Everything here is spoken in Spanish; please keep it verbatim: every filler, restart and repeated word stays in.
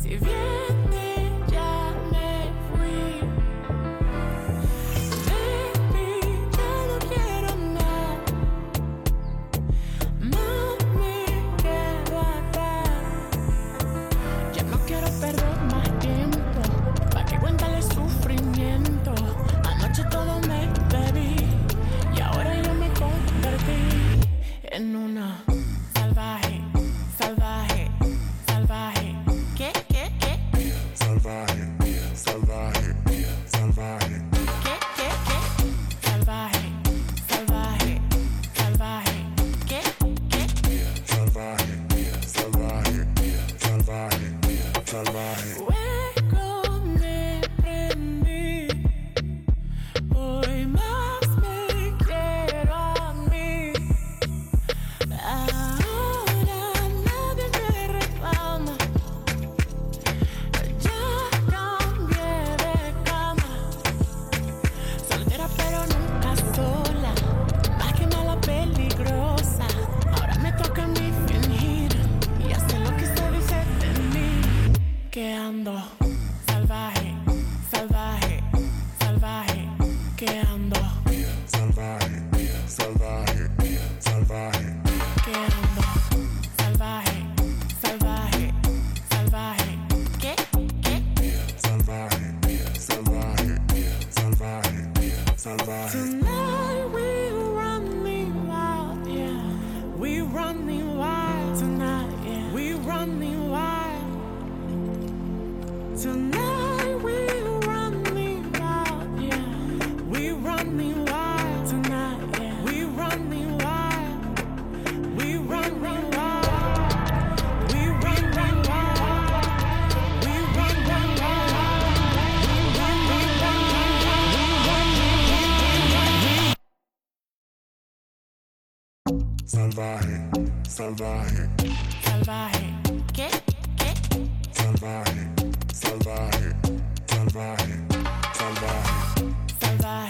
Si viene ya me fui. Baby, ya no quiero nada. Mami, quedo atrás. Ya no quiero perder más tiempo. Pa' que cuéntale sufrimiento. Anoche todo me bebí y ahora yo me convertí en una salvaje, salvaje, salvaje. ¿Qué, qué, qué? Salvaje, salvaje, salvaje. ¿Qué, qué, qué? Salvaje, salvaje, salvaje. ¿Qué, qué? Salvaje, salvaje, salvaje, salvaje. Luego me prendí. Hoy más me quiero a mí. Ahora nadie me reclama. Ya cambié de cama. Soltera pero nunca sola. Más que mala peligrosa. Ahora me toca a mí fingir y hacer lo que se dice de mí. Que ando salvaje, salvaje, salvaje. Que ando, Salvaje, salvaje, salvaje. que ando salvaje, salvaje, salvaje. ¿Qué, qué? Salvaje, salvaje, salvaje, salvaje. Tonight we running wild, yeah. We running wild tonight, yeah. We running wild. Tonight we running wild, yeah. We running wild tonight, yeah. We running wild. We running wild. We running wild. We running wild. Salvaje, salvaje, Salvaje. ¿Qué? ¿Qué? salvaje, salvaje, salvaje, salvaje. Salvaje.